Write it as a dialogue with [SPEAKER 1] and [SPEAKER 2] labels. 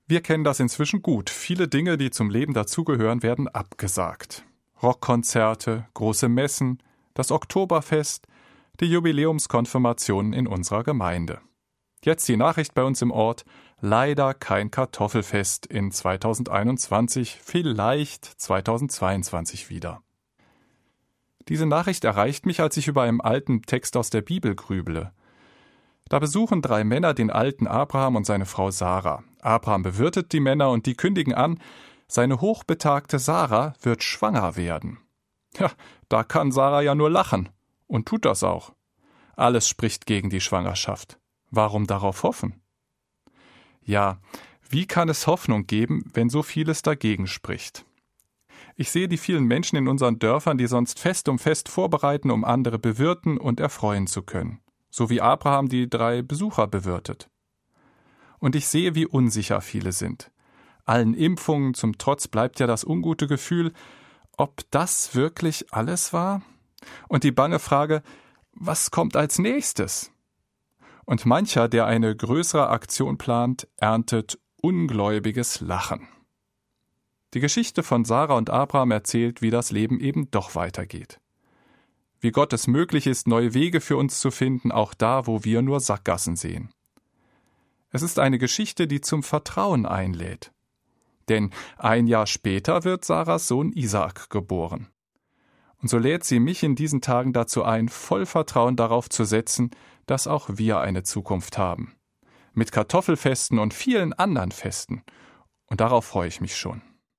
[SPEAKER 1] Wir kennen das inzwischen gut. Viele Dinge, die zum Leben dazugehören, werden abgesagt. Rockkonzerte, große Messen, das Oktoberfest, die Jubiläumskonfirmationen in unserer Gemeinde. Jetzt die Nachricht bei uns im Ort: leider kein Kartoffelfest in 2021, vielleicht 2022 wieder. Diese Nachricht erreicht mich, als ich über einen alten Text aus der Bibel grüble. Da besuchen 3 Männer den alten Abraham und seine Frau Sarah. Abraham bewirtet die Männer und die kündigen an, seine hochbetagte Sarah wird schwanger werden. Ja, da kann Sarah ja nur lachen und tut das auch. Alles spricht gegen die Schwangerschaft. Warum darauf hoffen? Ja, wie kann es Hoffnung geben, wenn so vieles dagegen spricht? Ich sehe die vielen Menschen in unseren Dörfern, die sonst fest um Fest vorbereiten, um andere bewirten und erfreuen zu können. So wie Abraham die 3 Besucher bewirtet. Und ich sehe, wie unsicher viele sind. Allen Impfungen zum Trotz bleibt ja das ungute Gefühl, ob das wirklich alles war? Und die bange Frage, was kommt als nächstes? Und mancher, der eine größere Aktion plant, erntet ungläubiges Lachen. Die Geschichte von Sarah und Abraham erzählt, wie das Leben eben doch weitergeht. Wie Gott es möglich ist, neue Wege für uns zu finden, auch da, wo wir nur Sackgassen sehen. Es ist eine Geschichte, die zum Vertrauen einlädt. Denn ein Jahr später wird Sarahs Sohn Isaak geboren. Und so lädt sie mich in diesen Tagen dazu ein, voll Vertrauen darauf zu setzen, dass auch wir eine Zukunft haben. Mit Kartoffelfesten und vielen anderen Festen. Und darauf freue ich mich schon.